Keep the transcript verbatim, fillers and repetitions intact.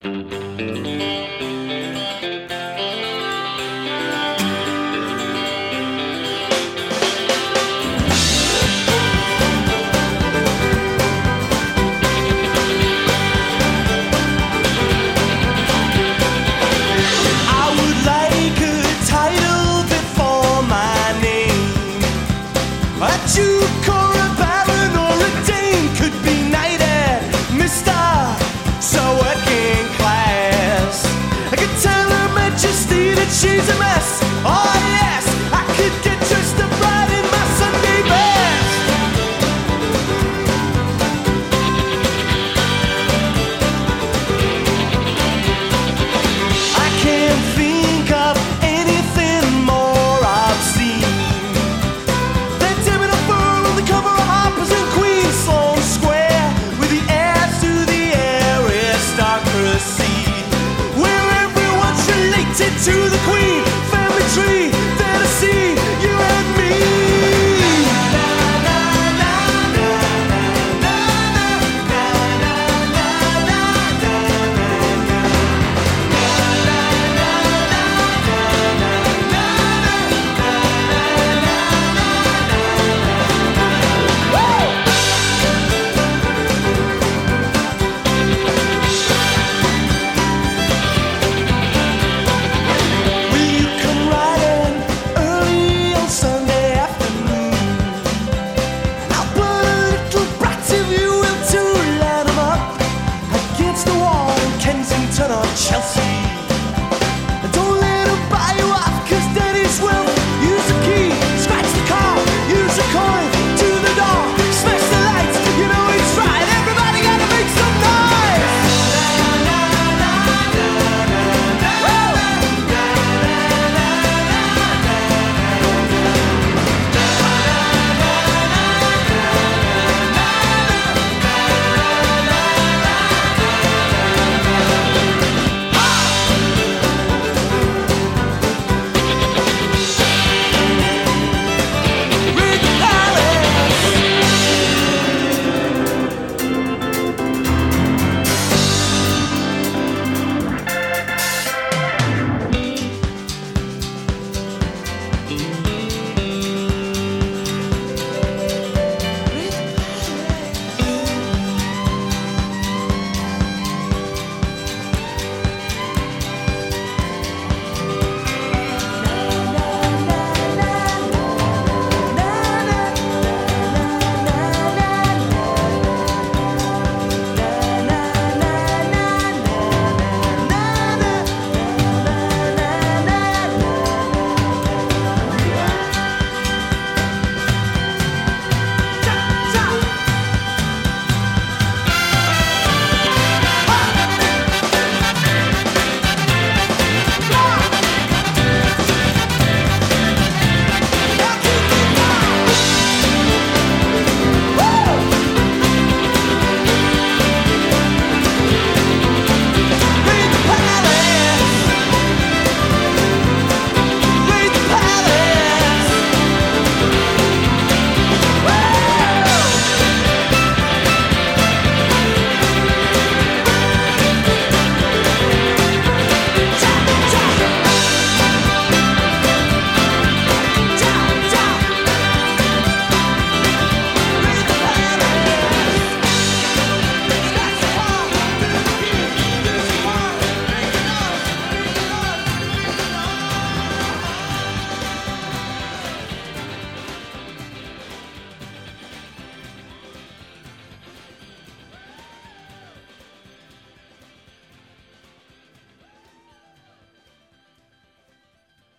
Duke or a baron or a dame could be knighted, Mister So working class. I could tell Her Majesty that she's a mess. Oh yes, I could get dressed up right in my Sunday best. I can't think of anything more obscene. To the Queen, family tree, Tennessee, you and me. Chelsea.